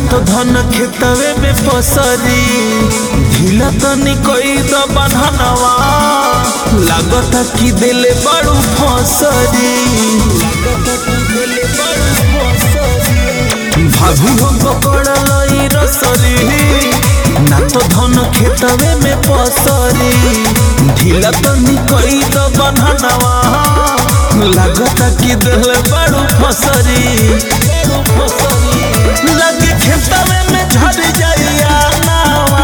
तो धन खेतवे में पसरी ढीला तनी कोई द बन्हनवा लागता कि दिले बड़ू फसरी भाभी हो पकड़लई रसरी ना तो धन खेतवे में पसरी ढीला तनी कोई द बन्हनवा लागता कि दिले बड़ू फसरी लगे खेतवे में झड़ जाइया नावा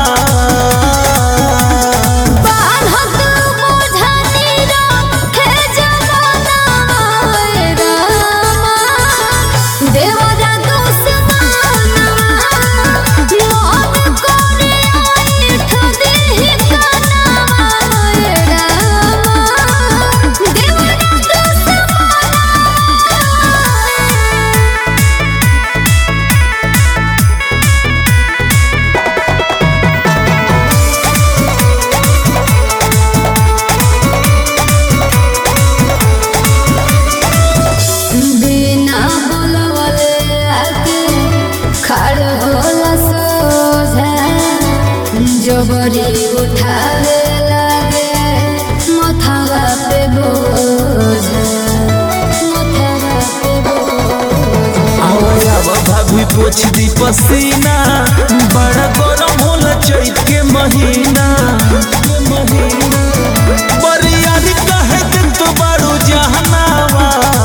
जबरी उठावे लागे मथवा पे बोझ आवा भाभी पोछ दी पसीना बड़ा गरम होला चैत के महीना बरियारी कहे दिन तो बड़ू जहनावा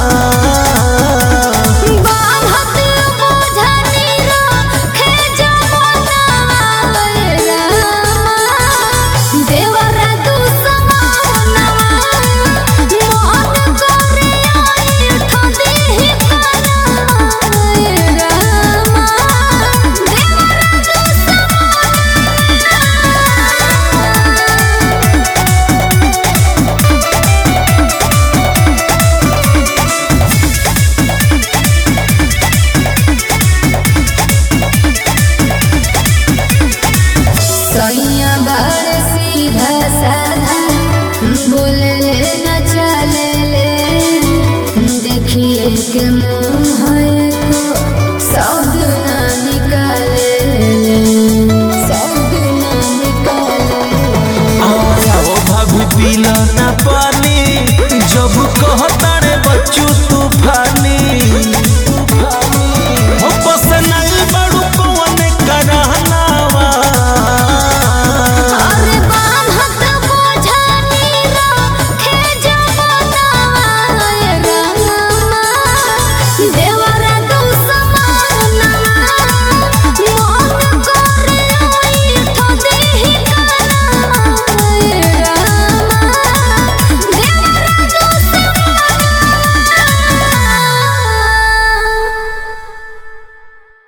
सीधा साधा बोले न चले देखिए के मुँह को शब्द न निकाले आओ भाभी पीला ना पा